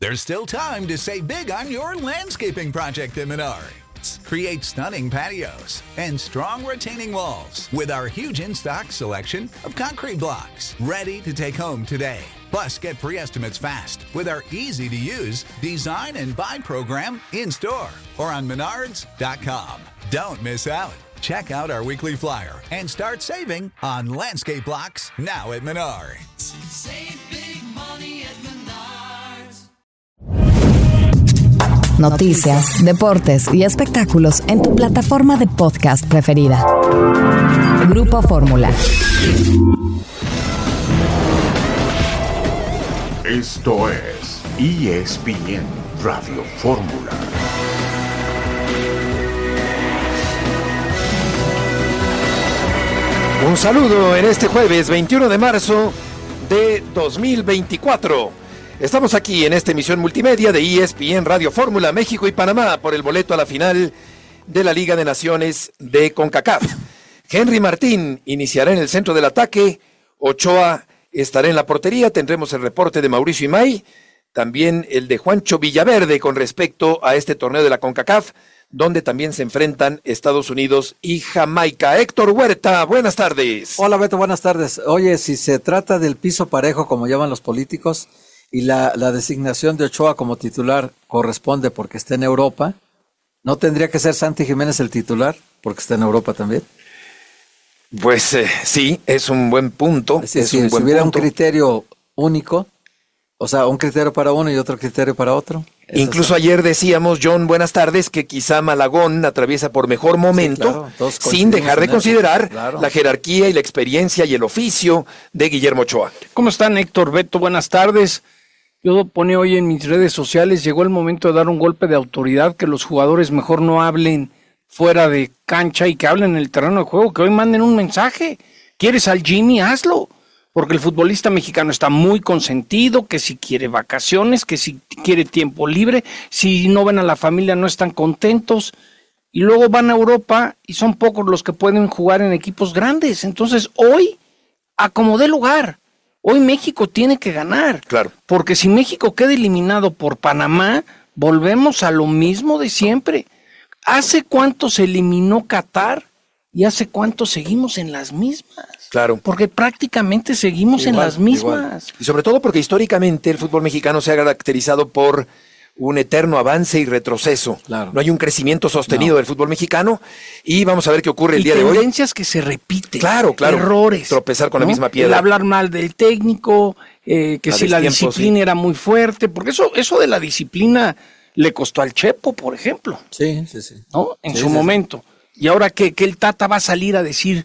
There's still time to save big on your landscaping project at Menards. Create stunning patios and strong retaining walls with our huge in-stock selection of concrete blocks ready to take home today. Plus, get free estimates fast with our easy-to-use design and buy program in-store or on Menards.com. Don't miss out. Check out our weekly flyer and start saving on landscape blocks now at Menards. Save big money at Menards. Noticias, deportes y espectáculos en tu plataforma de podcast preferida. Grupo Fórmula. Esto es ESPN Radio Fórmula. Un saludo en este jueves 21 de marzo de 2024. Estamos aquí en esta emisión multimedia de ESPN Radio Fórmula México y Panamá por el boleto a la final de la Liga de Naciones de CONCACAF. Henry Martín iniciará en el centro del ataque, Ochoa estará en la portería, tendremos el reporte de Mauricio Imay, también el de Juancho Villaverde con respecto a este torneo de la CONCACAF, donde también se enfrentan Estados Unidos y Jamaica. Héctor Huerta, buenas tardes. Hola Beto, buenas tardes. Oye, si se trata del piso parejo, como llaman los políticos, y la designación de Ochoa como titular corresponde porque está en Europa, ¿no tendría que ser Santi Jiménez el titular porque está en Europa también? Pues sí, es un buen punto. Si hubiera un criterio único, o sea, un criterio para uno y otro criterio para otro. Incluso ayer decíamos, John, buenas tardes, que quizá Malagón atraviesa por mejor momento, sí, claro, sin dejar de considerar la jerarquía y la experiencia y el oficio de Guillermo Ochoa. ¿Cómo están, Héctor, Beto? Buenas tardes. Yo pone hoy en mis redes sociales, llegó el momento de dar un golpe de autoridad, que los jugadores mejor no hablen fuera de cancha y que hablen en el terreno de juego, que hoy manden un mensaje. ¿Quieres al Jimmy? Hazlo. Porque el futbolista mexicano está muy consentido, que si quiere vacaciones, que si quiere tiempo libre, si no ven a la familia no están contentos, y luego van a Europa y son pocos los que pueden jugar en equipos grandes. Entonces hoy, acomodé lugar, hoy México tiene que ganar, claro, porque si México queda eliminado por Panamá, volvemos a lo mismo de siempre. ¿Hace cuánto se eliminó Qatar y hace cuánto seguimos en las mismas? Claro. Porque prácticamente seguimos en las mismas. Igual. Y sobre todo porque históricamente el fútbol mexicano se ha caracterizado por un eterno avance y retroceso. Claro. No hay un crecimiento sostenido del fútbol mexicano y vamos a ver qué ocurre el día de hoy. Tendencias que se repiten. Claro. Errores. Tropezar con la misma piedra. El hablar mal del técnico, que si la disciplina era muy fuerte, porque eso de la disciplina le costó al Chepo, por ejemplo. Sí. ¿No? En su momento. Y ahora que el Tata va a salir a decir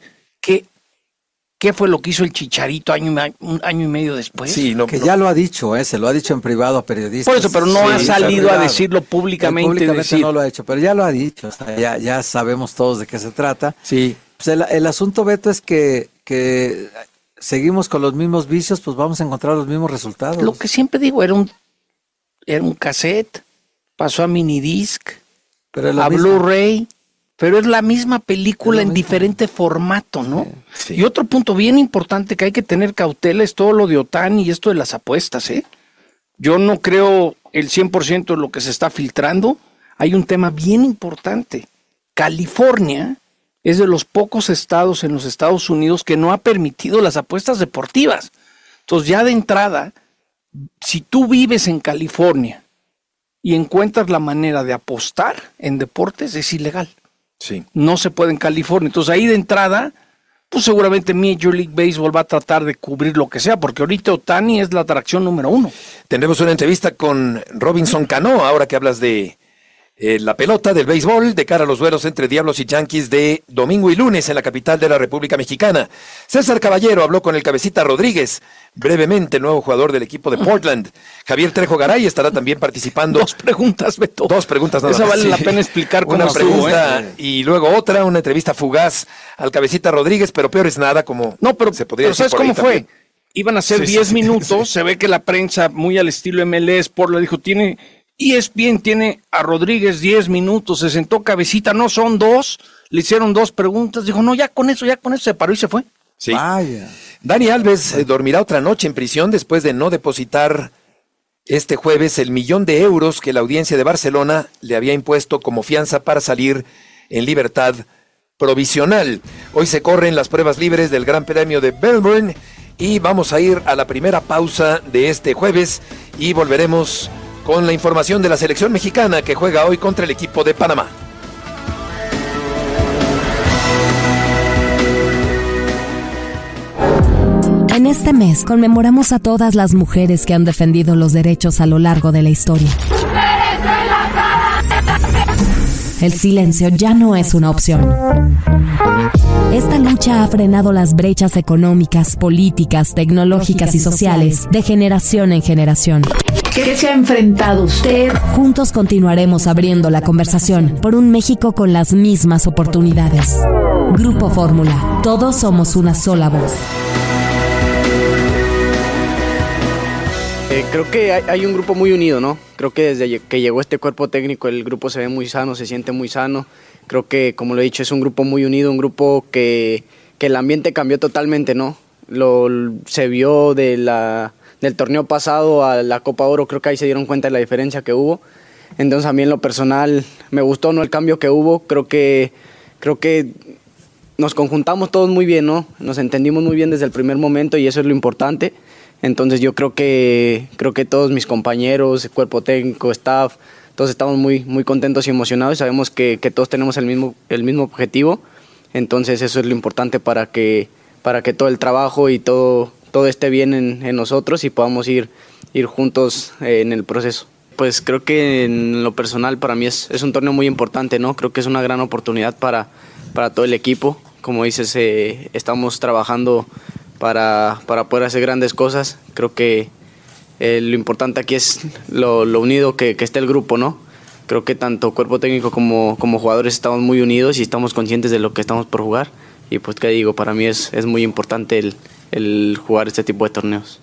¿qué fue lo que hizo el Chicharito un año y medio después? Sí, ya lo ha dicho, se lo ha dicho en privado a periodistas. Por eso, pero no ha salido a decirlo públicamente. No lo ha hecho, pero ya lo ha dicho, o sea, ya sabemos todos de qué se trata. Sí. Pues el asunto, Beto, es que seguimos con los mismos vicios, pues vamos a encontrar los mismos resultados. Lo que siempre digo, era un cassette, pasó a minidisc, a Blu-ray. Pero es la misma película en diferente formato, ¿no? Sí. Y otro punto bien importante que hay que tener cautela es todo lo de Otani y esto de las apuestas, ¿eh? Yo no creo el 100% de lo que se está filtrando. Hay un tema bien importante. California es de los pocos estados en los Estados Unidos que no ha permitido las apuestas deportivas. Entonces ya de entrada, si tú vives en California y encuentras la manera de apostar en deportes, es ilegal. Sí. No se puede en California. Entonces ahí de entrada, pues seguramente Major League Baseball va a tratar de cubrir lo que sea, porque ahorita Otani es la atracción número 1. Tendremos una entrevista con Robinson Cano, ahora que hablas de la pelota, del béisbol, de cara a los duelos entre Diablos y Yankees de domingo y lunes en la capital de la República Mexicana. César Caballero habló con el Cabecita Rodríguez, brevemente, el nuevo jugador del equipo de Portland. Javier Trejo Garay estará también participando. 2 preguntas, Beto. 2 preguntas nada más. Esa vale la pena explicar cómo una estuvo, pregunta y luego otra, una entrevista fugaz al Cabecita Rodríguez, pero peor es nada, como se podría decir. ¿Sabes cómo fue? También. Iban a ser 10 minutos, se ve que la prensa, muy al estilo MLS, Portland dijo, ESPN tiene a Rodríguez 10 minutos, se sentó Cabecita, no son 2, le hicieron 2 preguntas, dijo, no, ya con eso, se paró y se fue. Sí. Vaya. Dani Alves dormirá otra noche en prisión después de no depositar este jueves el 1.000.000 de euros que la audiencia de Barcelona le había impuesto como fianza para salir en libertad provisional. Hoy se corren las pruebas libres del Gran Premio de Melbourne y vamos a ir a la primera pausa de este jueves y volveremos con la información de la selección mexicana que juega hoy contra el equipo de Panamá. En este mes conmemoramos a todas las mujeres que han defendido los derechos a lo largo de la historia. El silencio ya no es una opción. Esta lucha ha frenado las brechas económicas, políticas, tecnológicas y sociales de generación en generación. ¿Qué se ha enfrentado usted? Juntos continuaremos abriendo la conversación por un México con las mismas oportunidades. Grupo Fórmula, todos somos una sola voz. Creo que hay un grupo muy unido, ¿no? Creo que desde que llegó este cuerpo técnico el grupo se ve muy sano, se siente muy sano. Creo que, como lo he dicho, es un grupo muy unido, un grupo que el ambiente cambió totalmente, ¿no? Se vio del torneo pasado a la Copa Oro, creo que ahí se dieron cuenta de la diferencia que hubo. Entonces a mí en lo personal me gustó, ¿no?, el cambio que hubo. Creo que nos conjuntamos todos muy bien, ¿no? Nos entendimos muy bien desde el primer momento y eso es lo importante. Entonces yo creo que todos mis compañeros, cuerpo técnico, staff, todos estamos muy, muy contentos y emocionados y sabemos que todos tenemos el mismo objetivo. Entonces eso es lo importante para que todo el trabajo y todo esté bien en nosotros y podamos ir juntos en el proceso. Pues creo que en lo personal para mí es un torneo muy importante, ¿no? Creo que es una gran oportunidad para todo el equipo. Como dices, estamos trabajando para poder hacer grandes cosas. Creo que lo importante aquí es lo unido que esté el grupo, ¿no? Creo que tanto cuerpo técnico como jugadores estamos muy unidos y estamos conscientes de lo que estamos por jugar. Y pues, ¿qué digo? Para mí es muy importante el jugar este tipo de torneos.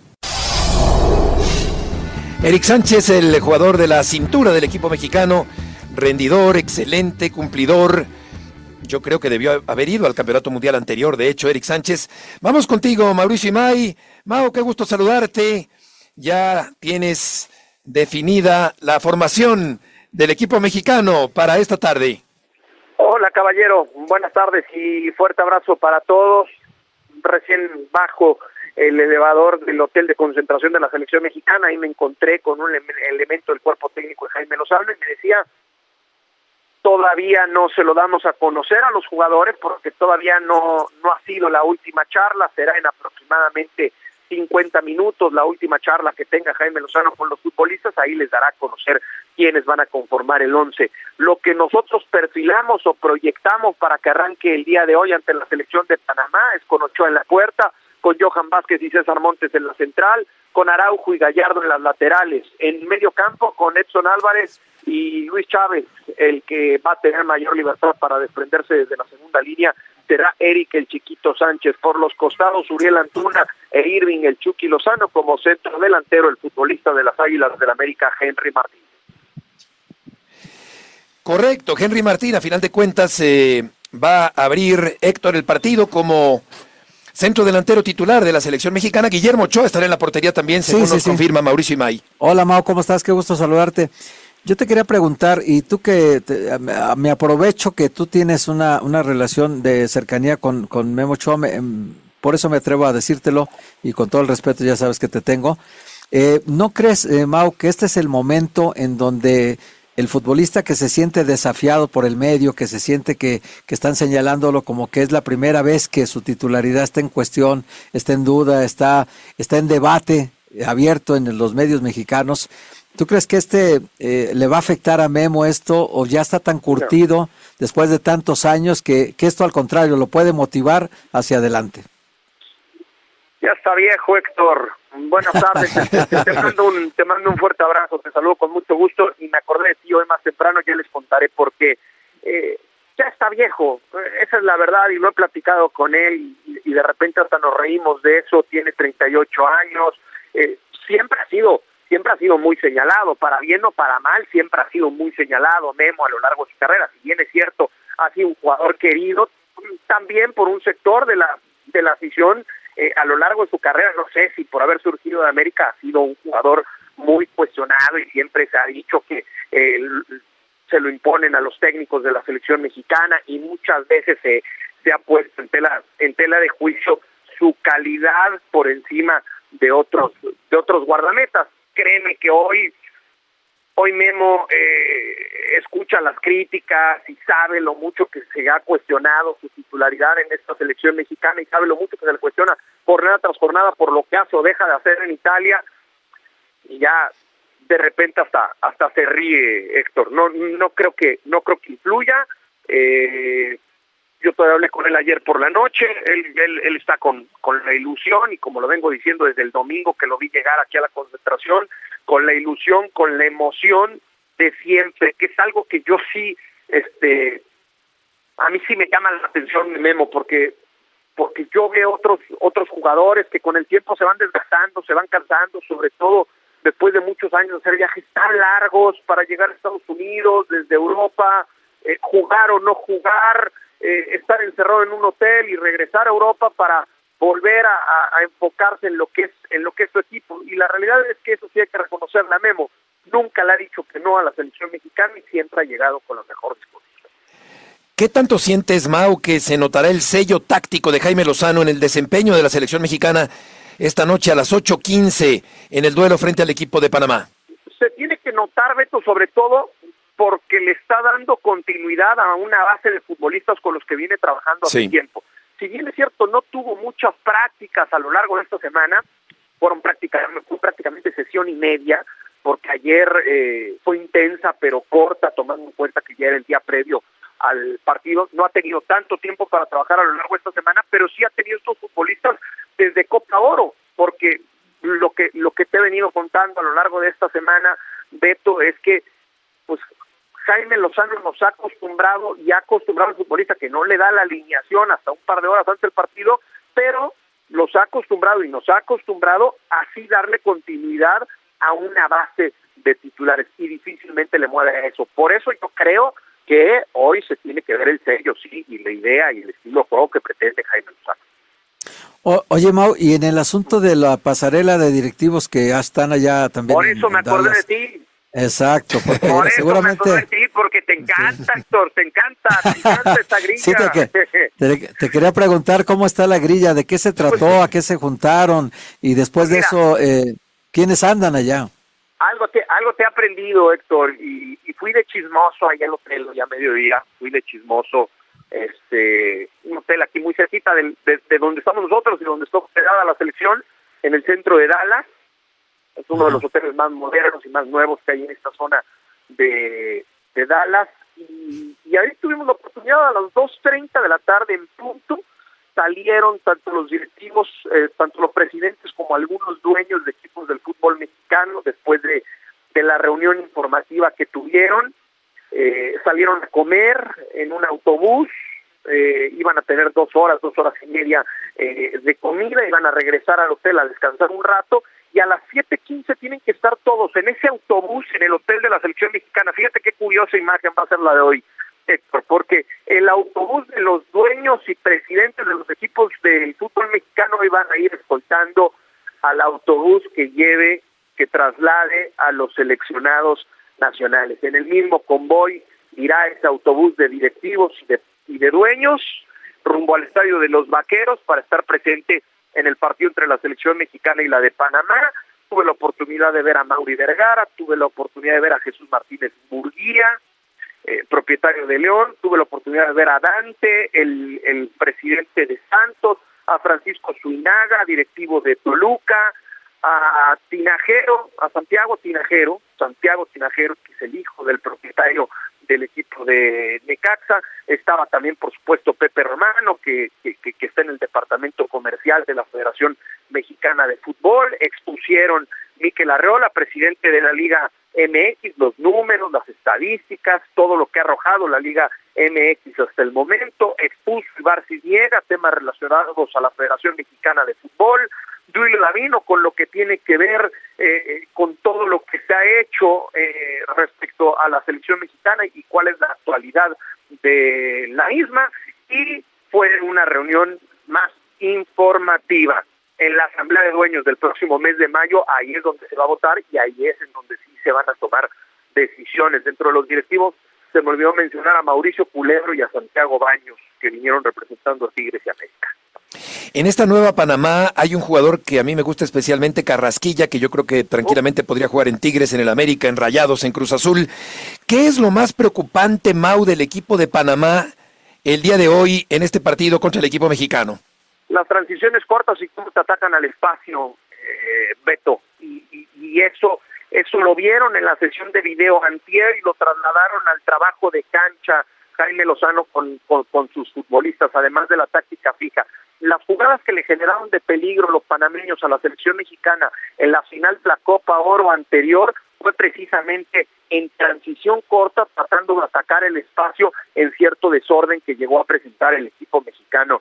Eric Sánchez, el jugador de la cintura del equipo mexicano, rendidor, excelente, cumplidor. Yo creo que debió haber ido al campeonato mundial anterior, de hecho, Eric Sánchez. Vamos contigo, Mauricio Imay. Mau, qué gusto saludarte. Ya tienes definida la formación del equipo mexicano para esta tarde. Hola, caballero. Buenas tardes y fuerte abrazo para todos. Recién bajo el elevador del hotel de concentración de la selección mexicana y me encontré con un elemento del cuerpo técnico de Jaime Lozano y me decía: todavía no se lo damos a conocer a los jugadores porque todavía no ha sido la última charla, será en aproximadamente 50 minutos la última charla que tenga Jaime Lozano con los futbolistas, ahí les dará a conocer quiénes van a conformar el 11. Lo que nosotros perfilamos o proyectamos para que arranque el día de hoy ante la selección de Panamá es con Ochoa en la puerta, con Johan Vázquez y César Montes en la central, con Araujo y Gallardo en las laterales, en medio campo con Edson Álvarez y Luis Chávez, el que va a tener mayor libertad para desprenderse desde la segunda línea será Eric el Chiquito Sánchez, por los costados Uriel Antuna e Irving el Chucky Lozano, como centro delantero el futbolista de las Águilas del América Henry Martín. Correcto, Henry Martín, a final de cuentas va a abrir Héctor el partido como centro delantero titular de la selección mexicana. Guillermo Ochoa estará en la portería también, según nos confirma Mauricio Imay. Hola, Mau, ¿cómo estás? Qué gusto saludarte. Yo te quería preguntar, y tú me aprovecho que tú tienes una relación de cercanía con Memo Ochoa, por eso me atrevo a decírtelo, y con todo el respeto ya sabes que te tengo. ¿No crees, Mau, que este es el momento en donde el futbolista que se siente desafiado por el medio, que se siente que están señalándolo como que es la primera vez que su titularidad está en cuestión, está en duda, está en debate abierto en los medios mexicanos? ¿Tú crees que le va a afectar a Memo esto o ya está tan curtido después de tantos años que esto al contrario lo puede motivar hacia adelante? Ya está viejo, Héctor. Buenas tardes. te mando un fuerte abrazo, te saludo con mucho gusto y me acordé de ti hoy más temprano, ya les contaré porque ya está viejo, esa es la verdad y lo he platicado con él y de repente hasta nos reímos de eso, tiene 38 años, siempre ha sido muy señalado, para bien o para mal, siempre ha sido muy señalado Memo a lo largo de su carrera. Si bien es cierto, ha sido un jugador querido, también por un sector de la afición a lo largo de su carrera, no sé si por haber surgido de América ha sido un jugador muy cuestionado y siempre se ha dicho que se lo imponen a los técnicos de la selección mexicana y muchas veces se ha puesto en tela de juicio su calidad por encima de otros guardametas. Créeme que hoy Memo escucha las críticas y sabe lo mucho que se ha cuestionado su titularidad en esta selección mexicana y sabe lo mucho que se le cuestiona jornada tras jornada por lo que hace o deja de hacer en Italia, y ya de repente hasta se ríe, Héctor. No creo que influya. Yo todavía hablé con él ayer por la noche. Él está con la ilusión, y como lo vengo diciendo desde el domingo que lo vi llegar aquí a la concentración, con la ilusión, con la emoción de siempre, que es algo que yo sí, a mí sí me llama la atención, Memo, porque yo veo otros jugadores que con el tiempo se van desgastando, se van cansando, sobre todo después de muchos años de hacer viajes tan largos para llegar a Estados Unidos, desde Europa, jugar o no jugar, estar encerrado en un hotel y regresar a Europa para volver a enfocarse en lo que es su equipo. Y la realidad es que eso sí hay que reconocerla, Memo. Nunca le ha dicho que no a la selección mexicana y siempre ha llegado con la mejor disposición. ¿Qué tanto sientes, Mau, que se notará el sello táctico de Jaime Lozano en el desempeño de la selección mexicana esta noche a las 8:15 en el duelo frente al equipo de Panamá? Se tiene que notar, Beto, sobre todo porque le está dando continuidad a una base de futbolistas con los que viene trabajando hace tiempo. Si bien es cierto, no tuvo muchas prácticas a lo largo de esta semana, fue prácticamente sesión y media, porque ayer fue intensa pero corta, tomando en cuenta que ya era el día previo al partido. No ha tenido tanto tiempo para trabajar a lo largo de esta semana, pero sí ha tenido estos futbolistas desde Copa Oro, porque lo que te he venido contando a lo largo de esta semana, Beto, es que pues Jaime Lozano nos ha acostumbrado y ha acostumbrado al futbolista que no le da la alineación hasta un par de horas antes del partido, pero los ha acostumbrado y nos ha acostumbrado así darle continuidad a una base de titulares y difícilmente le mueve a eso. Por eso yo creo que hoy se tiene que ver el sello, sí, y la idea y el estilo de juego que pretende Jaime Lozano. Oye, Mau, y en el asunto de la pasarela de directivos que ya están allá también. Por eso me acordé de ti. Exacto, porque por eso seguramente... me acordé de ti, porque te encanta, Héctor, te encanta esta grilla. Sí, te quería preguntar cómo está la grilla, de qué se trató, a qué se juntaron, y después de eso, ¿quiénes andan allá? Algo te he aprendido, Héctor, y fui de chismoso allá al hotel, ya a mediodía, fui de chismoso, un hotel aquí muy cerquita de donde estamos nosotros y donde está hospedada la selección, en el centro de Dallas. Es uno de los hoteles más modernos y más nuevos que hay en esta zona de Dallas, y ahí tuvimos la oportunidad a las 2:30 de la tarde en punto. Salieron tanto los directivos, tanto los presidentes como algunos dueños de equipos del fútbol mexicano después de la reunión informativa que tuvieron. Salieron a comer en un autobús, iban a tener 2 horas y media de comida, iban a regresar al hotel a descansar un rato, y a las 7:15 tienen que estar todos en ese autobús en el hotel de la selección mexicana. Fíjate qué curiosa imagen va a ser la de hoy, Héctor, porque el autobús de los dueños y presidentes de los equipos del fútbol mexicano iban a ir escoltando al autobús que traslade a los seleccionados nacionales. En el mismo convoy irá ese autobús de directivos y de dueños rumbo al estadio de los Vaqueros para estar presente en el partido entre la selección mexicana y la de Panamá. Tuve la oportunidad de ver a Mauri Vergara, tuve la oportunidad de ver a Jesús Martínez Murguía, propietario de León, tuve la oportunidad de ver a Dante, el presidente de Santos, a Francisco Zuinaga, directivo de Toluca, a Tinajero, a Santiago Tinajero, que es el hijo del propietario del equipo de Necaxa. Estaba también, por supuesto, Pepe Romano, que está en el departamento comercial de la Federación Mexicana de Fútbol. Expusieron Mikel Arreola, presidente de la Liga MX, los números, las estadísticas, todo lo que ha arrojado la Liga MX hasta el momento. Expuso Ibar Cisniega, temas relacionados a la Federación Mexicana de Fútbol. Duilio Davino, con lo que tiene que ver con todo lo que se ha hecho respecto a la selección mexicana y cuál es la actualidad de la misma, y fue una reunión más informativa. en la asamblea de dueños del próximo mes de mayo, ahí es donde se va a votar y ahí es en donde sí se van a tomar decisiones. Dentro de los directivos se me olvidó mencionar a Mauricio Culebro y a Santiago Baños, que vinieron representando a Tigres y América. En esta nueva Panamá hay un jugador que a mí me gusta especialmente, Carrasquilla, que yo creo que tranquilamente podría jugar en Tigres, en el América, en Rayados, en Cruz Azul. ¿Qué es lo más preocupante, Mau, del equipo de Panamá el día de hoy en este partido contra el equipo mexicano? Las transiciones cortas y cómo te atacan al espacio, Beto, y eso lo vieron en la sesión de video antier y lo trasladaron al trabajo de cancha Jaime Lozano con sus futbolistas, además de la táctica fija. Las jugadas que le generaron de peligro los panameños a la selección mexicana en la final de la Copa Oro anterior fue precisamente en transición corta, tratando de atacar el espacio en cierto desorden que llegó a presentar el equipo mexicano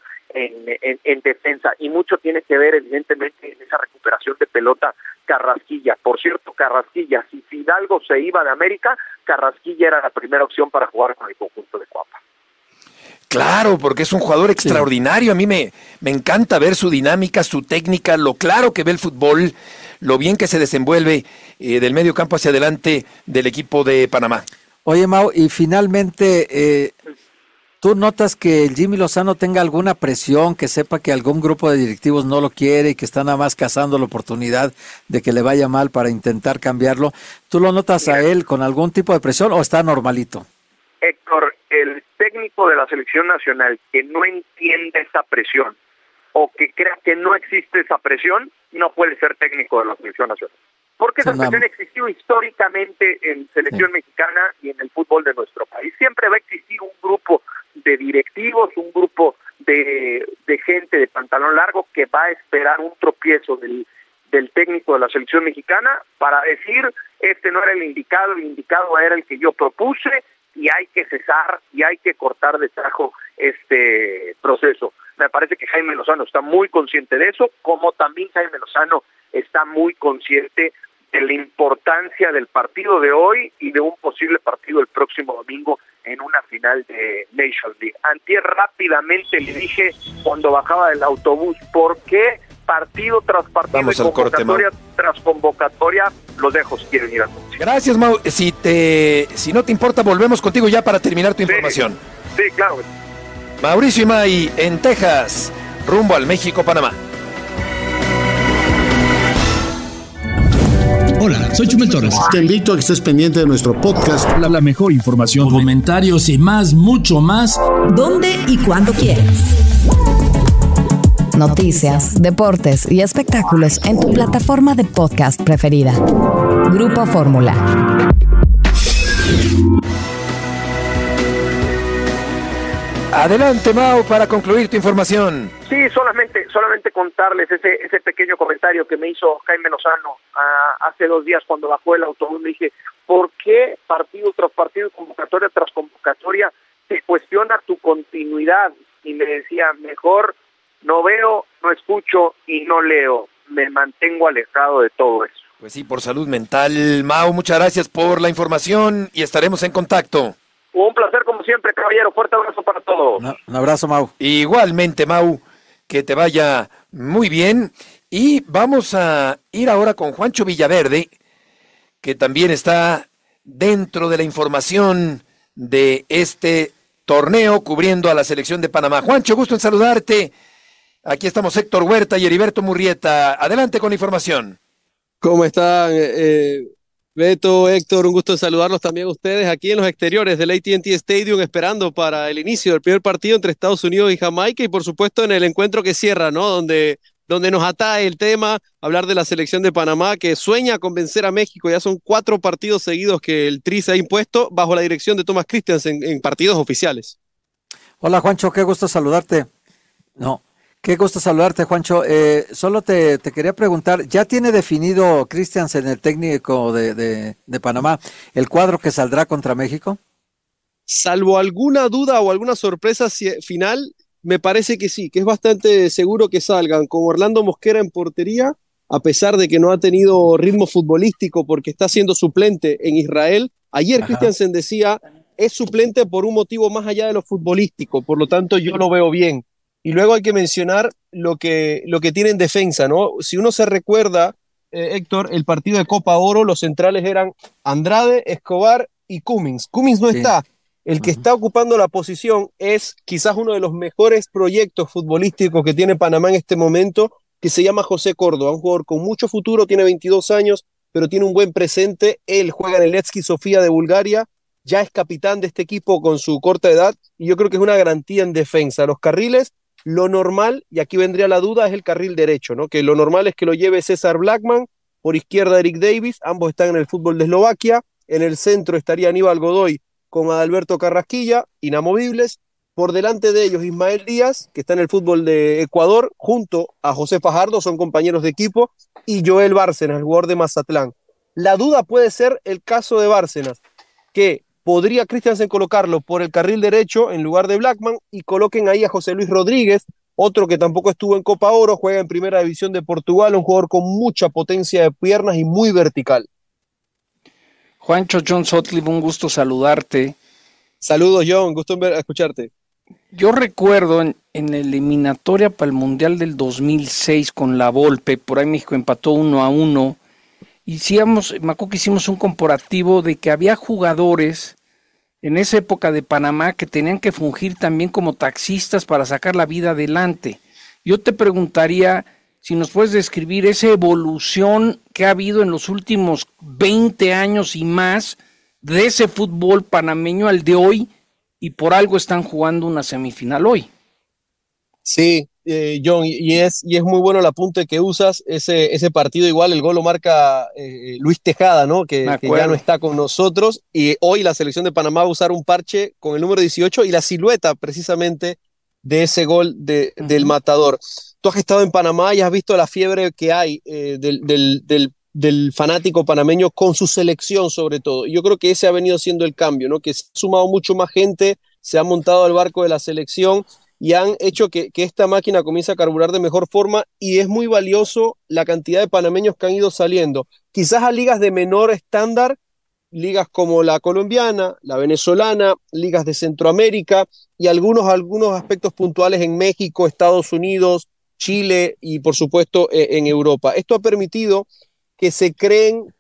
en defensa, y mucho tiene que ver evidentemente en esa recuperación de pelota Carrasquilla. Por cierto, Carrasquilla, si Fidalgo se iba de América, Carrasquilla era la primera opción para jugar con el conjunto de Cuapa. Claro, porque es un jugador extraordinario. A mí me encanta ver su dinámica, su técnica, lo claro que ve el fútbol, lo bien que se desenvuelve del medio campo hacia adelante del equipo de Panamá. Oye, Mau, y finalmente, ¿tú notas que el Jimmy Lozano tenga alguna presión, que sepa que algún grupo de directivos no lo quiere y que está nada más cazando la oportunidad de que le vaya mal para intentar cambiarlo? ¿Tú lo notas a él con algún tipo de presión o está normalito? Héctor, el técnico de la selección nacional que no entiende esa presión o que crea que no existe esa presión, no puede ser técnico de la selección nacional. Porque esa presión existió históricamente en selección mexicana y en el fútbol de nuestro país. Siempre va a existir un grupo de directivos, un grupo de gente de pantalón largo que va a esperar un tropiezo del técnico de la selección mexicana para decir, este no era el indicado era el que yo propuse, y hay que cesar y hay que cortar de tajo este proceso. Me parece que Jaime Lozano está muy consciente de eso, como también Jaime Lozano está muy consciente de la importancia del partido de hoy y de un posible partido el próximo domingo en una final de Nations League. Antier rápidamente le dije cuando bajaba del autobús, ¿por qué partido tras partido y convocatoria tras convocatoria los lejos quieren ir a coche? Gracias, Mau. Si no te importa, volvemos contigo ya para terminar tu información. Sí, claro. Mauricio Imay en Texas, rumbo al México-Panamá. Hola, soy Chumel Torres. Te invito a que estés pendiente de nuestro podcast. La mejor información, comentarios y más, mucho más. ¿Dónde y cuándo quieras? Noticias, deportes y espectáculos en tu plataforma de podcast preferida. Grupo Fórmula. Adelante, Mau, para concluir tu información. Sí, solamente contarles ese pequeño comentario que me hizo Jaime Lozano hace 2 días cuando bajó el autobús. Me dije, ¿por qué partido tras partido, convocatoria tras convocatoria, se cuestiona tu continuidad? Y me decía, mejor no veo, no escucho y no leo. Me mantengo alejado de todo eso. Pues sí, por salud mental. Mau, muchas gracias por la información y estaremos en contacto. Un placer como siempre, caballero. Fuerte abrazo para todos. Un abrazo, Mau. Igualmente, Mau, que te vaya muy bien. Y vamos a ir ahora con Juancho Villaverde, que también está dentro de la información de este torneo cubriendo a la selección de Panamá. Juancho, gusto en saludarte. Aquí estamos Héctor Huerta y Heriberto Murrieta. Adelante con la información. ¿Cómo están? Beto, Héctor, un gusto saludarlos también a ustedes aquí en los exteriores del AT&T Stadium, esperando para el inicio del primer partido entre Estados Unidos y Jamaica y por supuesto en el encuentro que cierra, ¿no? Donde nos atae el tema, hablar de la selección de Panamá que sueña con vencer a México. Ya son 4 partidos seguidos que el Tri se ha impuesto bajo la dirección de Thomas Christiansen en partidos oficiales. Hola, Juancho, qué gusto saludarte. Qué gusto saludarte, Juancho. Solo te quería preguntar, ¿ya tiene definido Christiansen, el técnico de Panamá, el cuadro que saldrá contra México? Salvo alguna duda o alguna sorpresa final, me parece que sí, que es bastante seguro que salgan con Orlando Mosquera en portería, a pesar de que no ha tenido ritmo futbolístico porque está siendo suplente en Israel. Ayer Christiansen decía, es suplente por un motivo más allá de lo futbolístico, por lo tanto yo lo veo bien. y luego hay que mencionar lo que tiene en defensa, ¿no? Si uno se recuerda, Héctor, el partido de Copa Oro, los centrales eran Andrade, Escobar y Cummings. Cummings no está. El que está ocupando la posición es quizás uno de los mejores proyectos futbolísticos que tiene Panamá en este momento, que se llama José Córdoba, un jugador con mucho futuro, tiene 22 años, pero tiene un buen presente. Él juega en el Levski Sofía de Bulgaria, ya es capitán de este equipo con su corta edad, y yo creo que es una garantía en defensa. Los carriles, lo normal, y aquí vendría la duda, es el carril derecho, ¿no? Que lo normal es que lo lleve César Blackman, por izquierda Eric Davis, ambos están en el fútbol de Eslovaquia, en el centro estaría Aníbal Godoy con Adalberto Carrasquilla, inamovibles, por delante de ellos Ismael Díaz, que está en el fútbol de Ecuador, junto a José Fajardo, son compañeros de equipo, y Joel Bárcenas, el jugador de Mazatlán. La duda puede ser el caso de Bárcenas, que podría Christiansen colocarlo por el carril derecho en lugar de Blackman y coloquen ahí a José Luis Rodríguez, otro que tampoco estuvo en Copa Oro, juega en Primera División de Portugal, un jugador con mucha potencia de piernas y muy vertical. Juancho, John Sotliff, un gusto saludarte. Saludos, John, gusto en escucharte. Yo recuerdo en la eliminatoria para el Mundial del 2006 con la Volpe, por ahí México empató 1-1. Me acuerdo que hicimos un comparativo de que había jugadores en esa época de Panamá que tenían que fungir también como taxistas para sacar la vida adelante. Yo te preguntaría si nos puedes describir esa evolución que ha habido en los últimos 20 años y más de ese fútbol panameño al de hoy, y por algo están jugando una semifinal hoy. Sí, John, y es muy bueno el apunte que usas. Ese partido igual, el gol lo marca Luis Tejada, ¿no? Que ya no está con nosotros, y hoy la selección de Panamá va a usar un parche con el número 18 y la silueta precisamente de ese gol del Matador. Tú has estado en Panamá y has visto la fiebre que hay del fanático panameño con su selección sobre todo. Yo creo que ese ha venido siendo el cambio, ¿no? Que se ha sumado mucho más gente, se ha montado al barco de la selección y han hecho que esta máquina comience a carburar de mejor forma, y es muy valioso la cantidad de panameños que han ido saliendo. Quizás a ligas de menor estándar, ligas como la colombiana, la venezolana, ligas de Centroamérica y algunos aspectos puntuales en México, Estados Unidos, Chile y por supuesto en Europa. Esto ha permitido que se creen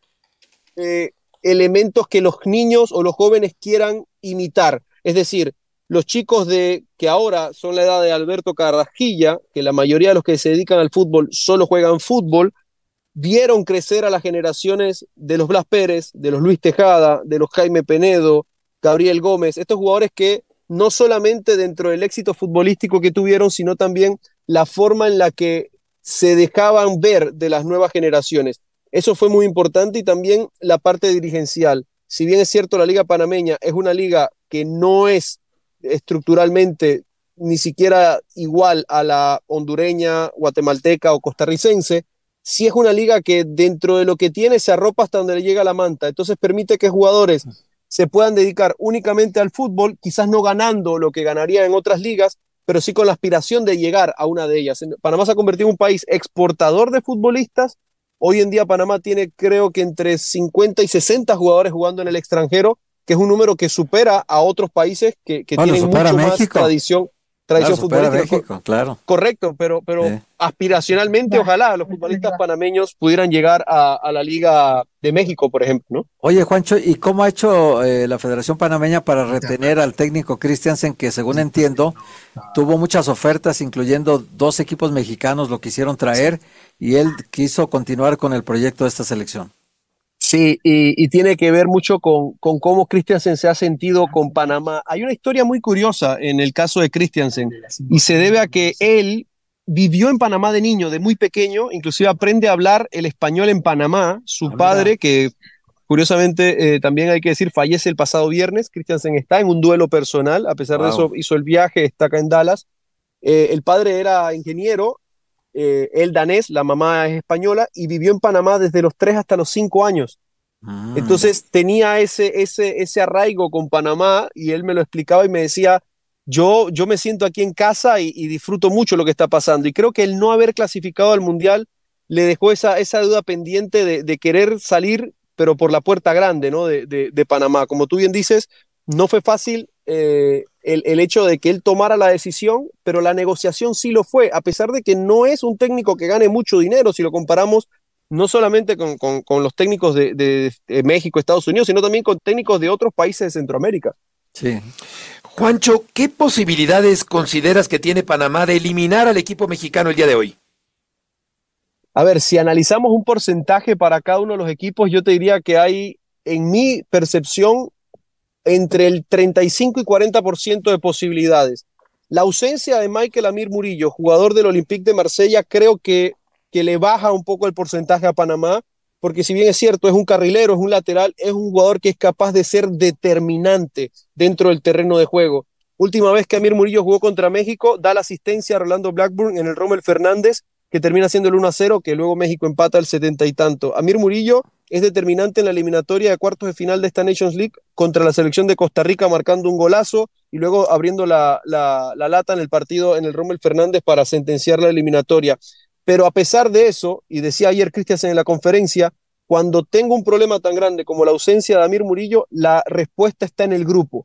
elementos que los niños o los jóvenes quieran imitar. Es decir, los chicos que ahora son la edad de Alberto Carrasquilla, que la mayoría de los que se dedican al fútbol solo juegan fútbol, vieron crecer a las generaciones de los Blas Pérez, de los Luis Tejada, de los Jaime Penedo, Gabriel Gómez, estos jugadores que no solamente dentro del éxito futbolístico que tuvieron, sino también la forma en la que se dejaban ver de las nuevas generaciones. Eso fue muy importante, y también la parte dirigencial. Si bien es cierto, la Liga Panameña es una liga que no es estructuralmente ni siquiera igual a la hondureña, guatemalteca o costarricense, sí es una liga que dentro de lo que tiene se arropa hasta donde le llega la manta. Entonces permite que jugadores se puedan dedicar únicamente al fútbol, quizás no ganando lo que ganaría en otras ligas, pero sí con la aspiración de llegar a una de ellas. Panamá se ha convertido en un país exportador de futbolistas. Hoy en día Panamá tiene, creo que entre 50 y 60 jugadores jugando en el extranjero, que es un número que supera a otros países que tienen mucho más tradición futbolística. México, claro. Correcto, pero aspiracionalmente ojalá los futbolistas panameños pudieran llegar a la Liga de México, por ejemplo, ¿no? Oye, Juancho, ¿y cómo ha hecho la Federación Panameña para retener al técnico Christiansen, que según entiendo tuvo muchas ofertas, incluyendo 2 equipos mexicanos lo quisieron traer, y él quiso continuar con el proyecto de esta selección? Sí, y tiene que ver mucho con cómo Christiansen se ha sentido con Panamá. Hay una historia muy curiosa en el caso de Christiansen, y se debe a que él vivió en Panamá de niño, de muy pequeño, inclusive aprende a hablar el español en Panamá. Su padre, que curiosamente también hay que decir, fallece el pasado viernes. Christiansen está en un duelo personal, a pesar de eso hizo el viaje, está acá en Dallas. El padre era ingeniero, él danés, la mamá es española, y vivió en Panamá desde los 3 hasta los 5 años. Entonces tenía ese arraigo con Panamá, y él me lo explicaba y me decía, yo me siento aquí en casa y disfruto mucho lo que está pasando. Y creo que el no haber clasificado al Mundial le dejó esa duda pendiente de querer salir, pero por la puerta grande, ¿no? de Panamá. Como tú bien dices, no fue fácil el hecho de que él tomara la decisión, pero la negociación sí lo fue, a pesar de que no es un técnico que gane mucho dinero si lo comparamos no solamente con los técnicos de México, Estados Unidos, sino también con técnicos de otros países de Centroamérica. Sí. Juancho, ¿qué posibilidades consideras que tiene Panamá de eliminar al equipo mexicano el día de hoy? A ver, si analizamos un porcentaje para cada uno de los equipos, yo te diría que hay, en mi percepción, entre el 35 y 40% de posibilidades. La ausencia de Michael Amir Murillo, jugador del Olympique de Marsella, creo que le baja un poco el porcentaje a Panamá, porque si bien es cierto, es un carrilero, es un lateral, es un jugador que es capaz de ser determinante dentro del terreno de juego. Última vez que Amir Murillo jugó contra México, da la asistencia a Rolando Blackburn en el Rommel Fernández, que termina siendo el 1-0, que luego México empata el 70 y tanto. Amir Murillo es determinante en la eliminatoria de cuartos de final de esta Nations League contra la selección de Costa Rica, marcando un golazo y luego abriendo la lata en el partido en el Rommel Fernández para sentenciar la eliminatoria. Pero a pesar de eso, y decía ayer Christiansen en la conferencia, cuando tengo un problema tan grande como la ausencia de Amir Murillo, la respuesta está en el grupo.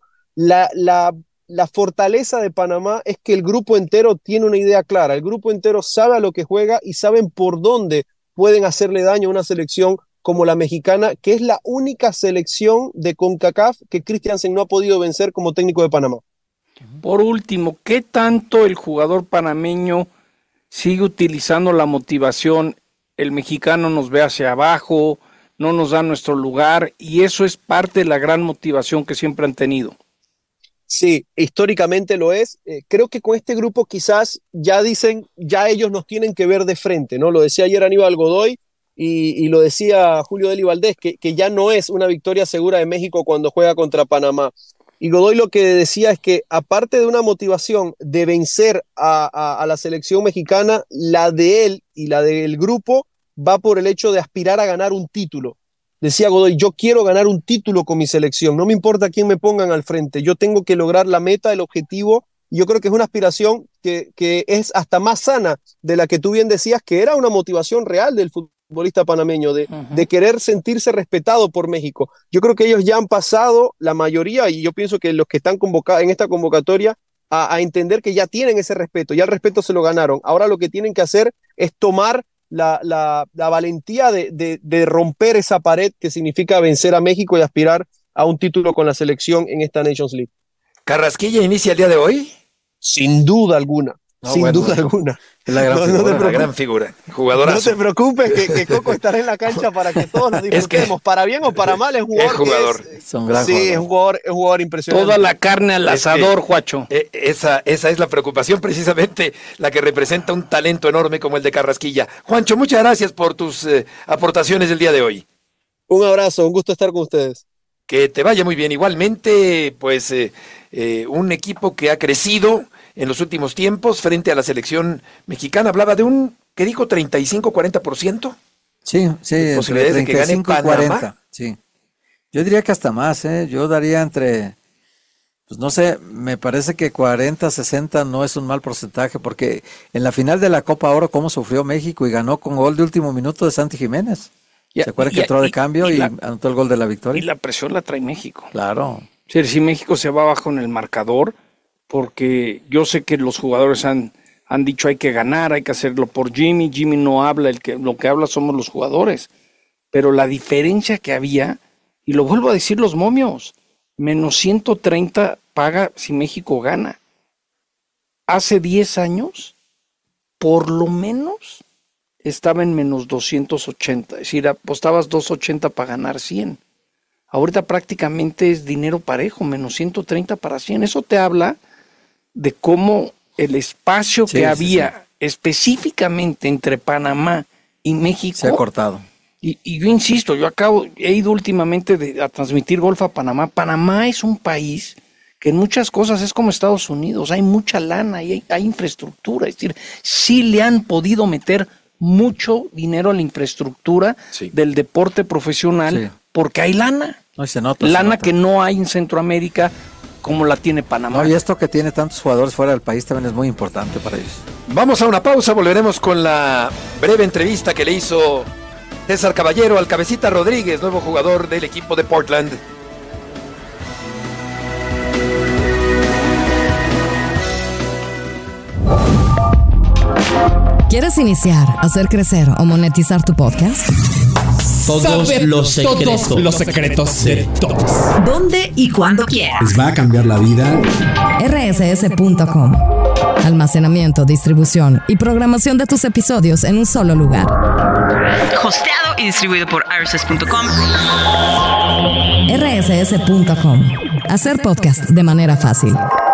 La fortaleza de Panamá es que el grupo entero tiene una idea clara, el grupo entero sabe a lo que juega y saben por dónde pueden hacerle daño a una selección como la mexicana, que es la única selección de CONCACAF que Christiansen no ha podido vencer como técnico de Panamá. Por último, ¿qué tanto el jugador panameño sigue utilizando la motivación? El mexicano nos ve hacia abajo, no nos da nuestro lugar, y eso es parte de la gran motivación que siempre han tenido. Sí, históricamente lo es. Creo que con este grupo quizás ya dicen, ya ellos nos tienen que ver de frente, ¿no? Lo decía ayer Aníbal Godoy y lo decía Julio Deli Valdés, que ya no es una victoria segura de México cuando juega contra Panamá. Y Godoy lo que decía es que aparte de una motivación de vencer a la selección mexicana, la de él y la del grupo va por el hecho de aspirar a ganar un título. Decía Godoy, yo quiero ganar un título con mi selección, no me importa quién me pongan al frente, yo tengo que lograr la meta, el objetivo, y yo creo que es una aspiración que es hasta más sana de la que tú bien decías, que era una motivación real del futbolista panameño, de querer sentirse respetado por México. Yo creo que ellos ya han pasado, la mayoría, y yo pienso que los que están convocados en esta convocatoria, a entender que ya tienen ese respeto, ya el respeto se lo ganaron. Ahora lo que tienen que hacer es tomar la valentía de romper esa pared que significa vencer a México y aspirar a un título con la selección en esta Nations League. ¿Carrasquilla inicia el día de hoy? Sin duda alguna. Sin duda alguna. Es la gran figura, jugadorazo. No te preocupes que Coco estará en la cancha para que todos nos disfrutemos. Para bien o para mal, es un jugador. Es un gran jugador. Es un jugador impresionante. Toda la carne al asador, Juacho. Esa es la preocupación, precisamente, la que representa un talento enorme como el de Carrasquilla. Juancho, muchas gracias por tus aportaciones del día de hoy. Un abrazo, un gusto estar con ustedes. Que te vaya muy bien. Igualmente, pues, un equipo que ha crecido en los últimos tiempos frente a la selección mexicana. Hablaba de un, ¿qué dijo? 35-40%. Sí, posibilidades de que gane Panamá. 40, sí. Yo diría que hasta más, yo daría entre, pues no sé, me parece que 40-60 no es un mal porcentaje, porque en la final de la Copa Oro, cómo sufrió México y ganó con gol de último minuto de Santi Jiménez. ¿Se acuerdan que entró de cambio y anotó el gol de la victoria? Y la presión la trae México. Claro. Si México se va abajo en el marcador, porque yo sé que los jugadores han dicho hay que ganar, hay que hacerlo por Jimmy no habla, lo que habla somos los jugadores, pero la diferencia que había, y lo vuelvo a decir, los momios, menos 130 paga si México gana. Hace 10 años, por lo menos, estaba en menos 280, es decir, apostabas 280 para ganar 100. Ahorita prácticamente es dinero parejo, menos 130 para 100. Eso te habla de cómo el espacio que había específicamente entre Panamá y México se ha cortado. Y yo insisto, he ido últimamente a transmitir golf a Panamá. Panamá es un país que en muchas cosas es como Estados Unidos, hay mucha lana y hay infraestructura, es decir, sí le han podido meter mucho dinero a la infraestructura del deporte profesional porque hay lana. No, se nota, que no hay en Centroamérica como la tiene Panamá. No, y esto que tiene tantos jugadores fuera del país también es muy importante para ellos. Vamos a una pausa, volveremos con la breve entrevista que le hizo César Caballero al Cabecita Rodríguez, nuevo jugador del equipo de Portland. ¿Quieres iniciar, hacer crecer o monetizar tu podcast? Todos los secretos de todos. ¿Dónde y cuándo quieras? Les va a cambiar la vida. rss.com. Almacenamiento, distribución y programación de tus episodios en un solo lugar. Hosteado y distribuido por rss.com. rss.com. Hacer podcast de manera fácil.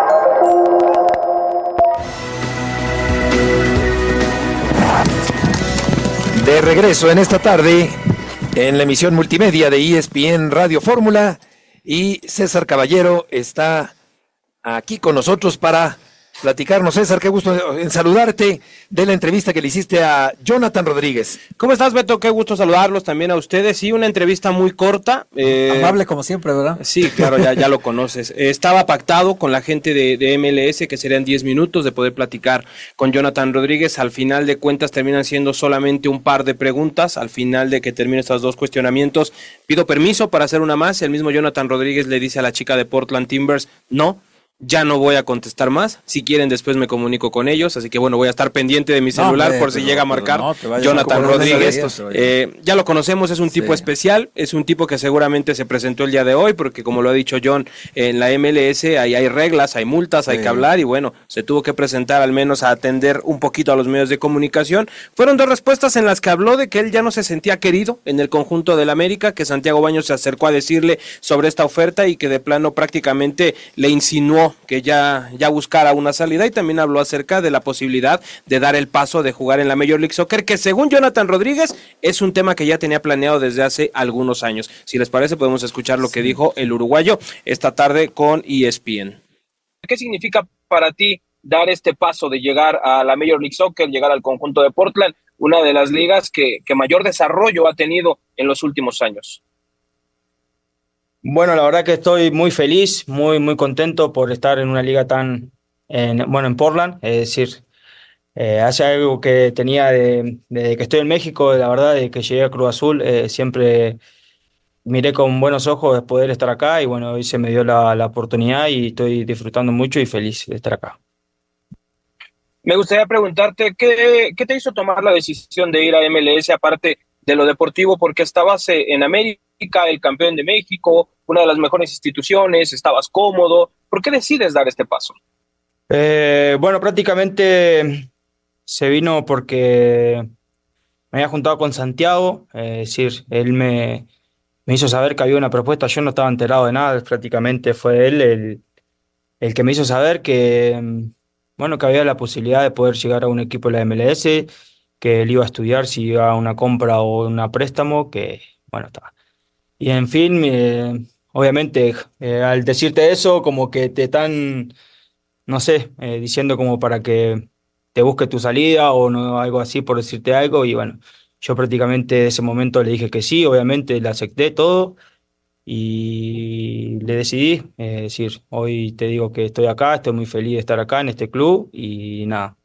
De regreso en esta tarde en la emisión multimedia de ESPN Radio Fórmula, y César Caballero está aquí con nosotros para platicarnos. César, qué gusto en saludarte de la entrevista que le hiciste a Jonathan Rodríguez. ¿Cómo estás, Beto? Qué gusto saludarlos también a ustedes. Sí, una entrevista muy corta. Amable como siempre, ¿verdad? Sí, claro, ya lo conoces. Estaba pactado con la gente de MLS que serían 10 minutos de poder platicar con Jonathan Rodríguez. Al final de cuentas terminan siendo solamente un par de preguntas. Al final de que terminen estos dos cuestionamientos, pido permiso para hacer una más. El mismo Jonathan Rodríguez le dice a la chica de Portland Timbers, no, ya no voy a contestar más. Si quieren, después me comunico con ellos. Así que bueno, voy a estar pendiente de mi celular por si llega a marcar Jonathan Rodríguez. Ya lo conocemos, es un tipo especial. Es un tipo que seguramente se presentó el día de hoy, porque como lo ha dicho John, en la MLS ahí hay reglas, hay multas, hay que hablar. Y bueno, se tuvo que presentar al menos a atender un poquito a los medios de comunicación. Fueron dos respuestas en las que habló de que él ya no se sentía querido en el conjunto del América, que Santiago Baños se acercó a decirle sobre esta oferta y que de plano prácticamente le insinuó que ya buscara una salida, y también habló acerca de la posibilidad de dar el paso de jugar en la Major League Soccer, que según Jonathan Rodríguez es un tema que ya tenía planeado desde hace algunos años. Si les parece, podemos escuchar lo que dijo el uruguayo esta tarde con ESPN. ¿Qué significa para ti dar este paso de llegar a la Major League Soccer, llegar al conjunto de Portland, una de las ligas que mayor desarrollo ha tenido en los últimos años? Bueno, la verdad que estoy muy feliz, muy contento por estar en una liga en Portland. Es decir, hace algo que tenía desde que estoy en México, la verdad, desde que llegué a Cruz Azul, siempre miré con buenos ojos de poder estar acá, y bueno, hoy se me dio la oportunidad y estoy disfrutando mucho y feliz de estar acá. Me gustaría preguntarte, ¿qué te hizo tomar la decisión de ir a MLS, aparte de lo deportivo? Porque estabas en América, el campeón de México, una de las mejores instituciones, estabas cómodo. ¿Por qué decides dar este paso? Bueno, prácticamente se vino porque me había juntado con Santiago, es decir, él me hizo saber que había una propuesta. Yo no estaba enterado de nada, prácticamente fue él el que me hizo saber que había la posibilidad de poder llegar a un equipo de la MLS, que él iba a estudiar si iba a una compra o una préstamo, que bueno, está. Y en fin, obviamente, al decirte eso, como que te están, no sé, diciendo como para que te busque tu salida o no, algo así, por decirte algo. Y bueno, yo prácticamente en ese momento le dije que sí, obviamente le acepté todo y le decidí. Es decir, hoy te digo que estoy acá, estoy muy feliz de estar acá en este club y nada.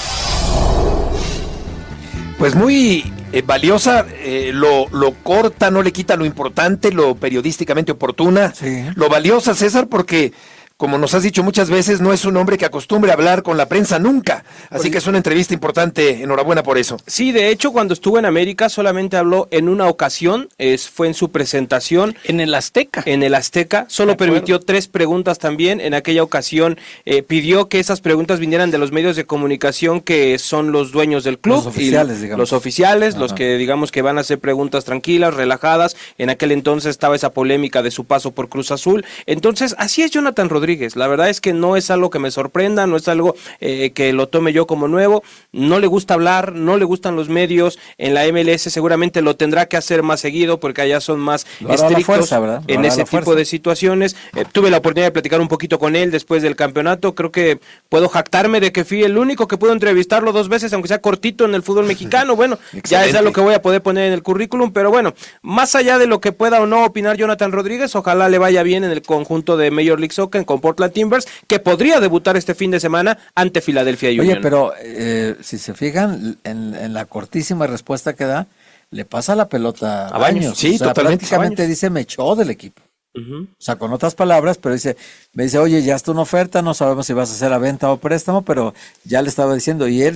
Pues muy valiosa, lo corta, no le quita lo importante, lo periodísticamente oportuna, lo valiosa, César, porque como nos has dicho muchas veces, no es un hombre que acostumbre a hablar con la prensa nunca. Así que es una entrevista importante. Enhorabuena por eso. Sí, de hecho, cuando estuvo en América solamente habló en una ocasión. Fue en su presentación. En el Azteca. En el Azteca. Solo permitió 3 preguntas también. En aquella ocasión pidió que esas preguntas vinieran de los medios de comunicación que son los dueños del club. Los oficiales, digamos. Los oficiales, los que digamos que van a hacer preguntas tranquilas, relajadas. En aquel entonces estaba esa polémica de su paso por Cruz Azul. Entonces, así es Jonathan Rodríguez. La verdad es que no es algo que me sorprenda, no es algo que lo tome yo como nuevo. No le gusta hablar, no le gustan los medios. En la MLS seguramente lo tendrá que hacer más seguido porque allá son más estrictos en ese tipo de situaciones. Tuve la oportunidad de platicar un poquito con él después del campeonato. Creo que puedo jactarme de que fui el único que pudo entrevistarlo 2 veces, aunque sea cortito, en el fútbol mexicano. Bueno, ya es algo que voy a poder poner en el currículum, pero bueno, más allá de lo que pueda o no opinar Jonathan Rodríguez, ojalá le vaya bien en el conjunto de Major League Soccer con Portland Timbers, que podría debutar este fin de semana ante Philadelphia Union. Oye, pero si se fijan en la cortísima respuesta que da, le pasa la pelota a Baños. Sí, totalmente. Prácticamente dice, me echó del equipo. O sea, con otras palabras, pero me dice, oye, ya está una oferta, no sabemos si vas a hacer a venta o préstamo, pero ya le estaba diciendo, y él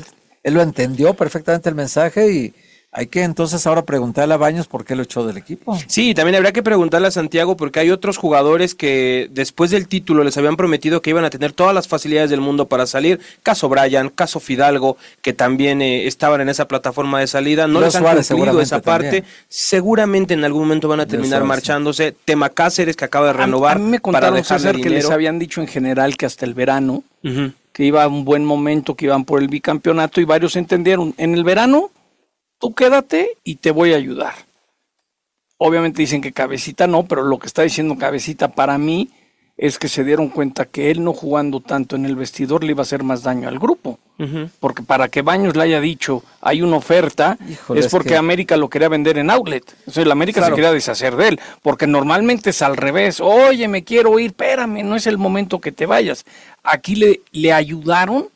él lo entendió perfectamente el mensaje y hay que entonces ahora preguntarle a Baños por qué lo echó del equipo. Sí, también habría que preguntarle a Santiago porque hay otros jugadores que después del título les habían prometido que iban a tener todas las facilidades del mundo para salir. Caso Bryan, caso Fidalgo, que también estaban en esa plataforma de salida. No les han cumplido esa parte. También. Seguramente en algún momento van a terminar marchándose. Sí. Tema Cáceres, que acaba de renovar. A mí me contaron, César, que les habían dicho en general que hasta el verano, que iba a un buen momento, que iban por el bicampeonato y varios entendieron. En el verano, tú quédate y te voy a ayudar. Obviamente dicen que Cabecita no, pero lo que está diciendo Cabecita para mí es que se dieron cuenta que él no jugando tanto en el vestidor le iba a hacer más daño al grupo. Porque para que Baños le haya dicho hay una oferta, es porque América lo quería vender en outlet. O sea, el América se quería deshacer de él, porque normalmente es al revés. Oye, me quiero ir, espérame, no es el momento que te vayas. Aquí le ayudaron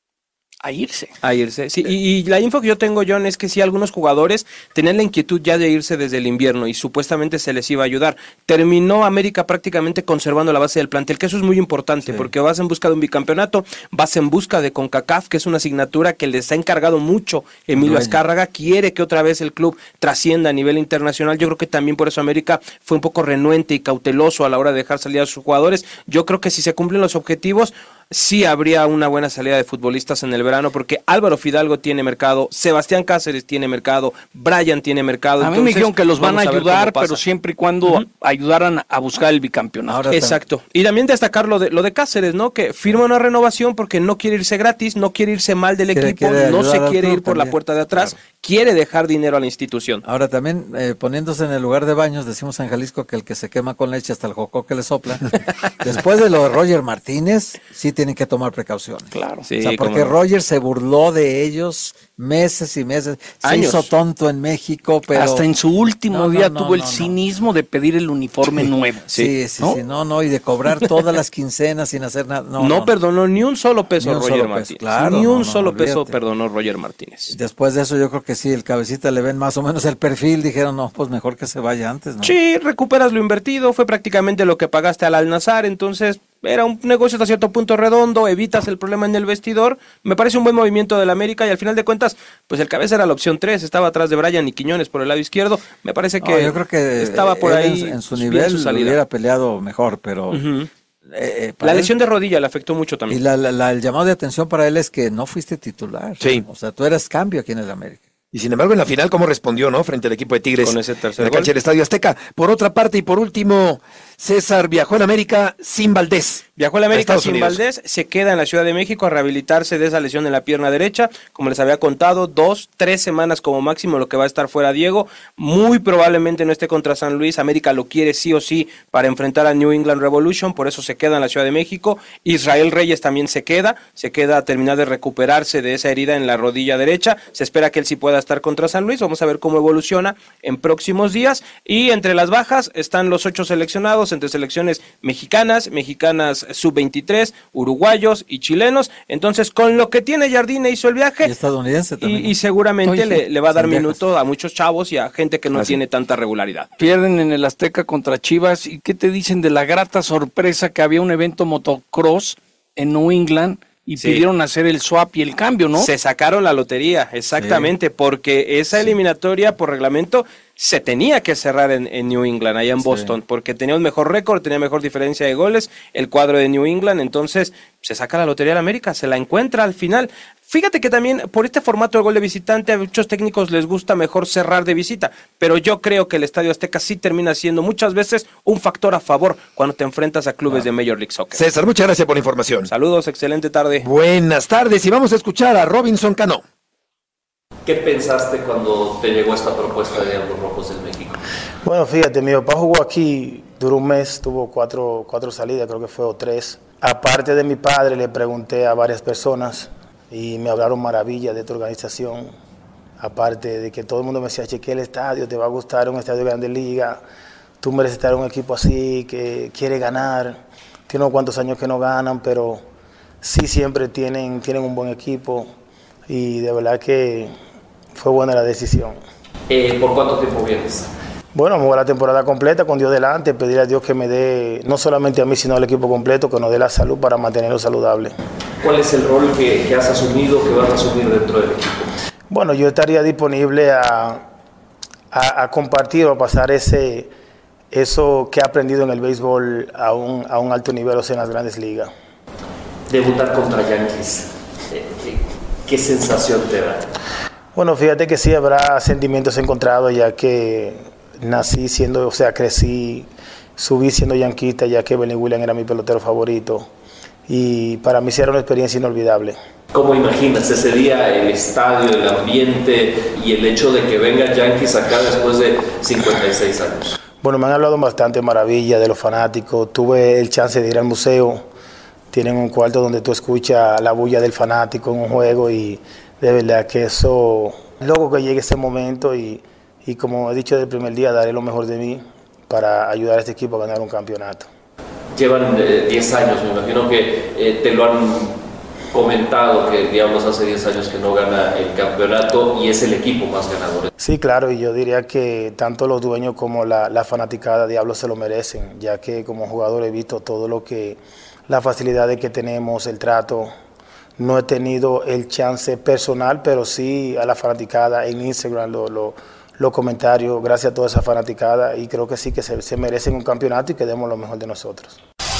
a irse. Sí, y la info que yo tengo, John, es que sí, algunos jugadores tenían la inquietud ya de irse desde el invierno y supuestamente se les iba a ayudar. Terminó América prácticamente conservando la base del plantel, que eso es muy importante, porque vas en busca de un bicampeonato, vas en busca de CONCACAF, que es una asignatura que les ha encargado mucho Emilio Azcárraga, quiere que otra vez el club trascienda a nivel internacional. Yo creo que también por eso América fue un poco renuente y cauteloso a la hora de dejar salir a sus jugadores. Yo creo que si se cumplen los objetivos, sí habría una buena salida de futbolistas en el verano, porque Álvaro Fidalgo tiene mercado, Sebastián Cáceres tiene mercado, Bryan tiene mercado. A mí me dijeron que los van a ayudar, pero siempre y cuando ayudaran a buscar el bicampeonato. Exacto. Y también destacar lo de Cáceres, ¿no? Que firma una renovación porque no quiere irse gratis, no quiere irse mal del equipo, no se quiere ir por la puerta de atrás, quiere dejar dinero a la institución. Ahora también, poniéndose en el lugar de Baños, decimos en Jalisco que el que se quema con leche hasta el jocó que le sopla. Después de lo de Roger Martínez, sí tienen que tomar precauciones. Claro. Sí, o sea, porque Roger se burló de ellos meses y meses. Años. Se hizo tonto en México, pero hasta en su último día tuvo el cinismo de pedir el uniforme nuevo. Sí, y de cobrar todas las quincenas sin hacer nada. No perdonó ni un solo peso Roger Martínez. Claro, ni un solo peso perdonó Roger Martínez. Después de eso yo creo que sí, el Cabecita le ven más o menos el perfil, dijeron, no, pues mejor que se vaya antes, ¿no? Sí, recuperas lo invertido, fue prácticamente lo que pagaste al Al-Nassr, entonces era un negocio hasta cierto punto redondo, evitas el problema en el vestidor, me parece un buen movimiento del América y al final de cuentas, pues el Cabeza era la opción 3, estaba atrás de Bryan y Quiñones por el lado izquierdo, me parece que, yo creo que estaba por ahí en su nivel hubiera peleado mejor, pero la lesión de rodilla le afectó mucho también. Y el llamado de atención para él es que no fuiste titular, o sea, tú eras cambio aquí en el América. Y sin embargo, en la final, ¿cómo respondió, no? Frente al equipo de Tigres. Con ese tercer en la cancha del Estadio Azteca. Por otra parte, y por último, César viajó en América sin Valdés. Viajó en América sin Valdés, se queda en la Ciudad de México a rehabilitarse de esa lesión en la pierna derecha. Como les había contado, 2-3 semanas como máximo lo que va a estar fuera Diego. Muy probablemente no esté contra San Luis. América lo quiere sí o sí para enfrentar a New England Revolution, por eso se queda en la Ciudad de México. Israel Reyes también se queda a terminar de recuperarse de esa herida en la rodilla derecha. Se espera que él sí pueda estar contra San Luis. Vamos a ver cómo evoluciona en próximos días. Y entre las bajas están los 8 seleccionados, entre selecciones mexicanas sub-23, uruguayos y chilenos. Entonces, con lo que tiene Jardine hizo el viaje. Y estadounidense también. Y seguramente le va a dar minuto a muchos chavos y a gente que no tiene tanta regularidad. Pierden en el Azteca contra Chivas. ¿Y qué te dicen de la grata sorpresa que había un evento motocross en New England? Y pidieron hacer el swap y el cambio, ¿no? Se sacaron la lotería, exactamente, porque esa eliminatoria por reglamento se tenía que cerrar en New England, allá en Boston, porque tenía un mejor récord, tenía mejor diferencia de goles, el cuadro de New England, entonces se saca la lotería de América, se la encuentra al final. Fíjate que también por este formato de gol de visitante a muchos técnicos les gusta mejor cerrar de visita, pero yo creo que el Estadio Azteca sí termina siendo muchas veces un factor a favor cuando te enfrentas a clubes de Major League Soccer. César, muchas gracias por la información. Saludos, excelente tarde. Buenas tardes y vamos a escuchar a Robinson Cano. ¿Qué pensaste cuando te llegó esta propuesta de Diablos Rojos del México? Bueno, fíjate, mi papá jugó aquí, duró un mes, tuvo cuatro salidas, creo que fue o 3. Aparte de mi padre, le pregunté a varias personas y me hablaron maravillas de tu organización. Aparte de que todo el mundo me decía, cheque el estadio, te va a gustar un estadio de Grandes Ligas, tú mereces estar en un equipo así, que quiere ganar, tiene unos cuantos años que no ganan, pero sí siempre tienen un buen equipo y de verdad que fue buena la decisión. ¿Por cuánto tiempo vienes? Bueno, vamos a la temporada completa con Dios delante, pedir a Dios que me dé, no solamente a mí, sino al equipo completo, que nos dé la salud para mantenerlo saludable. ¿Cuál es el rol que has asumido, que vas a asumir dentro del equipo? Bueno, yo estaría disponible a compartir o a pasar eso que he aprendido en el béisbol a un alto nivel, o sea, en las grandes ligas. Debutar contra Yankees, ¿qué sensación te da? Bueno, fíjate que sí habrá sentimientos encontrados, ya que crecí, subí siendo yanquista, ya que Benny Williams era mi pelotero favorito, y para mí sí era una experiencia inolvidable. ¿Cómo imaginas ese día, el estadio, el ambiente y el hecho de que vengan Yankees acá después de 56 años? Bueno, me han hablado bastante maravilla de los fanáticos. Tuve el chance de ir al museo. Tienen un cuarto donde tú escuchas la bulla del fanático en un juego, y de verdad que eso, luego que llegue ese momento, y como he dicho desde el primer día, daré lo mejor de mí para ayudar a este equipo a ganar un campeonato. Llevan 10 años, me imagino que te lo han comentado, que Diablos hace 10 años que no gana el campeonato y es el equipo más ganador. Sí, claro, y yo diría que tanto los dueños como la fanaticada de Diablos se lo merecen, ya que como jugador he visto todo las facilidades que tenemos, el trato. No he tenido el chance personal, pero sí a la fanaticada en Instagram, los comentarios, gracias a toda esa fanaticada, y creo que sí que se merecen un campeonato y que demos lo mejor de nosotros.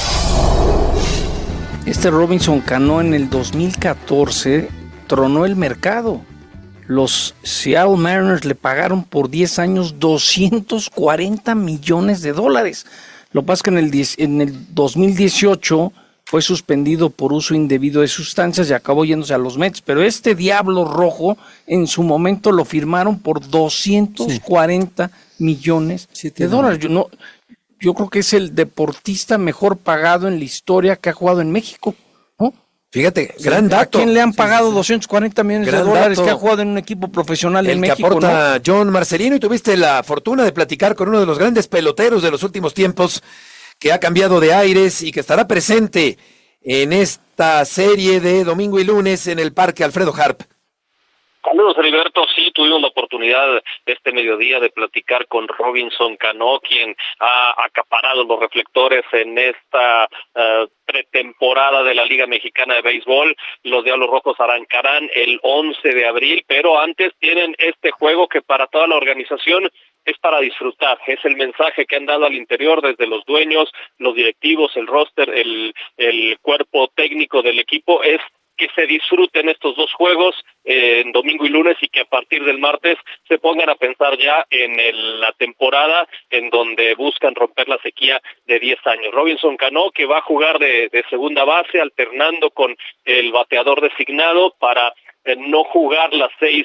Robinson Cano en el 2014 tronó el mercado. Los Seattle Mariners le pagaron por 10 años $240 millones. Lo que pasa es que en el 2018 fue suspendido por uso indebido de sustancias y acabó yéndose a los Mets, pero este Diablo Rojo en su momento lo firmaron por $240 millones. Yo creo que es el deportista mejor pagado en la historia que ha jugado en México, ¿no? Fíjate, gran dato. ¿A quién le han pagado $240 millones que ha jugado en un equipo profesional en México? El que aporta, ¿no? John Marcelino, y tuviste la fortuna de platicar con uno de los grandes peloteros de los últimos tiempos, que ha cambiado de aires y que estará presente en esta serie de domingo y lunes en el Parque Alfredo Harp. Saludos, Heriberto. Sí, tuvimos la oportunidad este mediodía de platicar con Robinson Cano, quien ha acaparado los reflectores en esta pretemporada de la Liga Mexicana de Béisbol. Los Diablos Rojos arrancarán el 11 de abril, pero antes tienen este juego que para toda la organización es para disfrutar. Es el mensaje que han dado al interior desde los dueños, los directivos, el roster, el cuerpo técnico del equipo, es que se disfruten estos dos juegos en domingo y lunes, y que a partir del martes se pongan a pensar ya en la temporada en donde buscan romper la sequía de 10 años. Robinson Cano, que va a jugar de segunda base, alternando con el bateador designado para no jugar los 6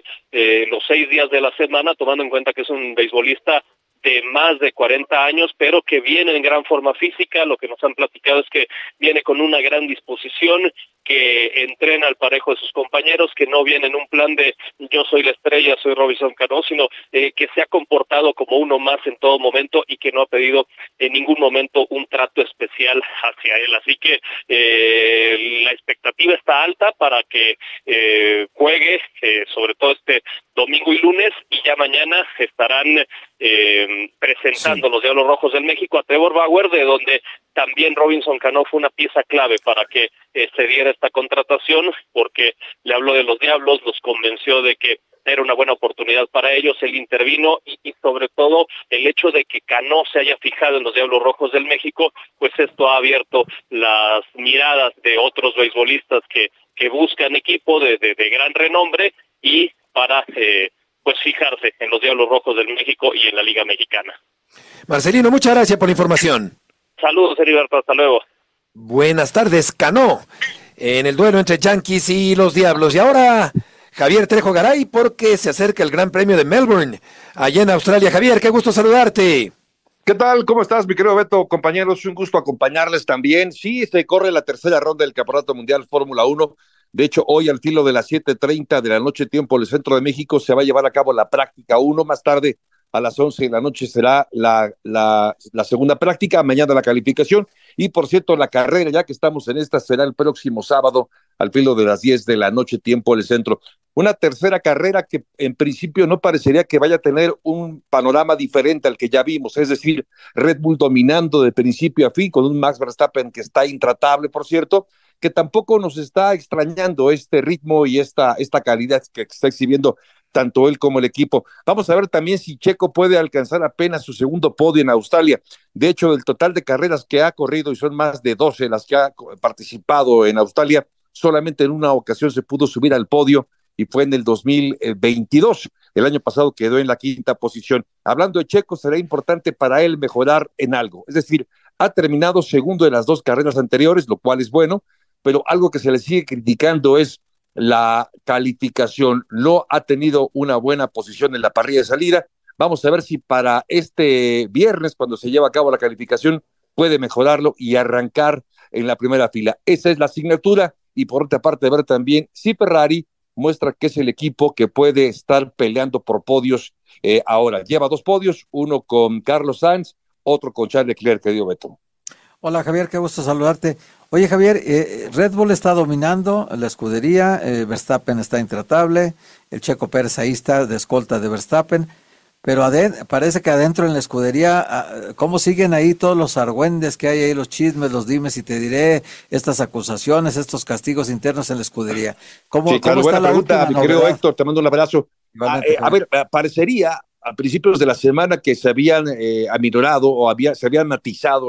días de la semana, tomando en cuenta que es un beisbolista de más de 40 años, pero que viene en gran forma física. Lo que nos han platicado es que viene con una gran disposición, que entrena al parejo de sus compañeros, que no viene en un plan de yo soy la estrella, soy Robinson Cano, sino que se ha comportado como uno más en todo momento y que no ha pedido en ningún momento un trato especial hacia él. Así que la expectativa está alta para que juegue, sobre todo este domingo y lunes, y ya mañana estarán presentando los Diablos Rojos del México a Trevor Bauer, de donde también Robinson Cano fue una pieza clave para que se diera esta contratación, porque le habló de los Diablos, los convenció de que era una buena oportunidad para ellos, él intervino, y sobre todo el hecho de que Cano se haya fijado en los Diablos Rojos del México, pues esto ha abierto las miradas de otros beisbolistas que buscan equipo de gran renombre, y para pues fijarse en los Diablos Rojos del México y en la Liga Mexicana. Marcelino, muchas gracias por la información. Saludos, Heriberto, hasta luego. Buenas tardes, Cano, en el duelo entre Yankees y los Diablos. Y ahora Javier Trejo Garay, porque se acerca el Gran Premio de Melbourne, allá en Australia. Javier, qué gusto saludarte. ¿Qué tal? ¿Cómo estás, mi querido Beto? Compañeros, un gusto acompañarles también. Sí, se corre la tercera ronda del Campeonato Mundial Fórmula 1. De hecho, hoy al filo de las 7:30 de la noche, tiempo del Centro de México, se va a llevar a cabo la práctica 1. Más tarde, a las 11 de la noche, será la segunda práctica. Mañana la calificación. Y, por cierto, la carrera, ya que estamos en esta, será el próximo sábado, al filo de las 10 de la noche, tiempo del Centro. Una tercera carrera que en principio no parecería que vaya a tener un panorama diferente al que ya vimos, es decir, Red Bull dominando de principio a fin, con un Max Verstappen que está intratable, por cierto, que tampoco nos está extrañando este ritmo y esta calidad que está exhibiendo tanto él como el equipo. Vamos a ver también si Checo puede alcanzar apenas su segundo podio en Australia. De hecho, del total de carreras que ha corrido, y son más de 12 las que ha participado en Australia, solamente en una ocasión se pudo subir al podio, y fue en el 2022. El año pasado quedó en la 5ª posición. Hablando de Checo, será importante para él mejorar en algo. Es decir, ha terminado segundo en las 2 carreras anteriores, lo cual es bueno, pero algo que se le sigue criticando es la calificación. No ha tenido una buena posición en la parrilla de salida. Vamos a ver si para este viernes, cuando se lleva a cabo la calificación, puede mejorarlo y arrancar en la primera fila. Esa es la asignatura, y por otra parte ver también si Ferrari muestra que es el equipo que puede estar peleando por podios ahora. Lleva 2 podios, uno con Carlos Sainz, otro con Charles Leclerc, querido Beto. Hola Javier, qué gusto saludarte. Oye Javier, Red Bull está dominando la escudería, Verstappen está intratable, el Checo Pérez ahí está de escolta de Verstappen, pero parece que adentro en la escudería, ¿cómo siguen ahí todos los argüendes que hay ahí, los chismes, los dimes y te diré, estas acusaciones, estos castigos internos en la escudería? ¿Cómo está buena la pregunta, mi querido Héctor, te mando un abrazo. A ver, parecería a principios de la semana que se habían aminorado o se habían matizado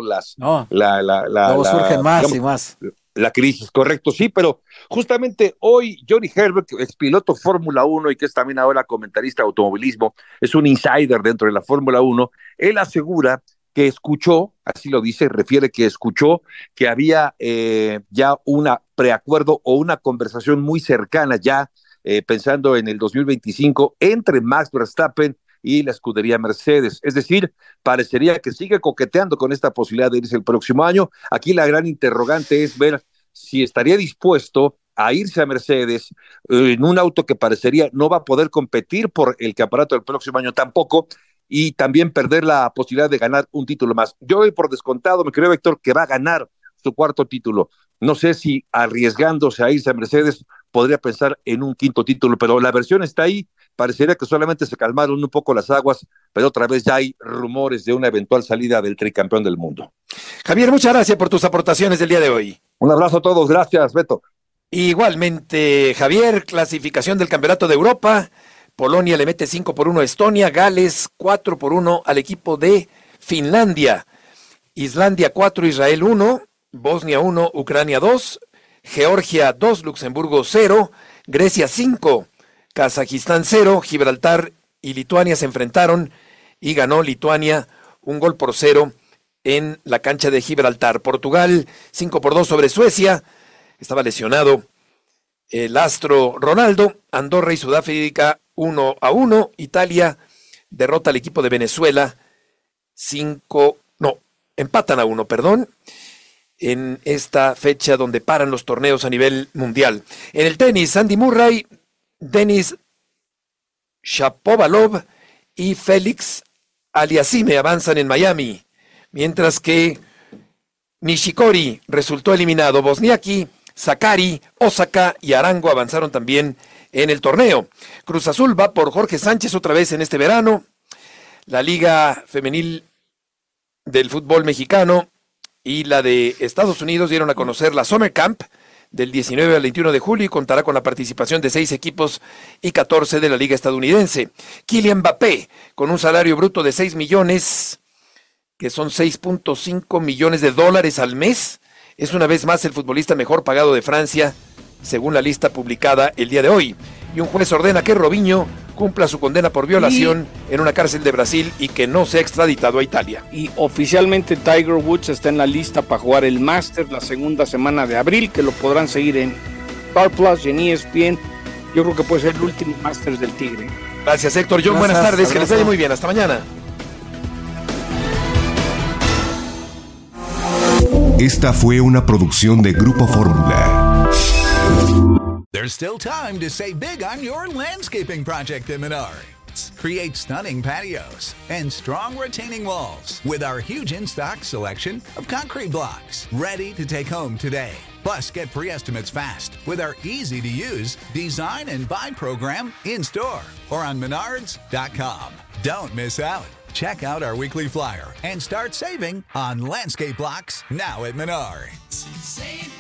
luego surgen más, digamos, y más. La crisis, correcto, sí, pero justamente hoy Johnny Herbert, expiloto Fórmula 1 y que es también ahora comentarista de automovilismo, es un insider dentro de la Fórmula 1, él asegura que escuchó, así lo dice, refiere que escuchó que había ya una preacuerdo o una conversación muy cercana ya, pensando en el 2025, entre Max Verstappen y la escudería Mercedes. Es decir, parecería que sigue coqueteando con esta posibilidad de irse el próximo año. Aquí la gran interrogante es ver si estaría dispuesto a irse a Mercedes en un auto que parecería no va a poder competir por el campeonato del próximo año tampoco, y también perder la posibilidad de ganar un título más. Yo doy por descontado, me creo, Héctor, que va a ganar su 4º título. No sé si arriesgándose a irse a Mercedes podría pensar en un 5º título, pero la versión está ahí. Parecería que solamente se calmaron un poco las aguas, pero otra vez ya hay rumores de una eventual salida del tricampeón del mundo. Javier, muchas gracias por tus aportaciones del día de hoy. Un abrazo a todos, gracias, Beto. Igualmente, Javier, clasificación del Campeonato de Europa. Polonia le mete 5-1 a Estonia, Gales 4-1 al equipo de Finlandia, Islandia 4, Israel 1, Bosnia 1, Ucrania 2, Georgia 2, Luxemburgo 0, Grecia 5, Kazajistán 0, Gibraltar y Lituania se enfrentaron y ganó Lituania 1-0 en la cancha de Gibraltar. Portugal 5-2 sobre Suecia, estaba lesionado el astro Ronaldo. Andorra y Sudáfrica 1-1, Italia derrota al equipo de Venezuela empatan a 1, en esta fecha donde paran los torneos a nivel mundial. En el tenis, Andy Murray, Denis Shapovalov y Félix Aliassime avanzan en Miami, mientras que Nishikori resultó eliminado. Wozniacki, Sakari, Osaka y Arango avanzaron también en el torneo. Cruz Azul va por Jorge Sánchez otra vez en este verano. La Liga Femenil del Fútbol Mexicano y la de Estados Unidos dieron a conocer la Summer Camp del 19 al 21 de julio y contará con la participación de 6 equipos y 14 de la Liga Estadounidense. Kylian Mbappé, con un salario bruto de 6 millones, que son 6.5 millones de dólares al mes, es una vez más el futbolista mejor pagado de Francia, según la lista publicada el día de hoy. Y un juez ordena que Robinho cumpla su condena por violación en una cárcel de Brasil y que no sea extraditado a Italia. Y oficialmente Tiger Woods está en la lista para jugar el Masters la segunda semana de abril, que lo podrán seguir en Star Plus y en ESPN. Yo creo que puede ser el último Masters del Tigre. Gracias, Héctor. John, buenas tardes. Que les vaya muy bien. Hasta mañana. Esta fue una producción de Grupo Fórmula. There's still time to save big on your landscaping project at Menards. Create stunning patios and strong retaining walls with our huge in-stock selection of concrete blocks ready to take home today. Plus, get free estimates fast with our easy-to-use design and buy program in-store or on Menards.com. Don't miss out. Check out our weekly flyer and start saving on landscape blocks now at Menards. Save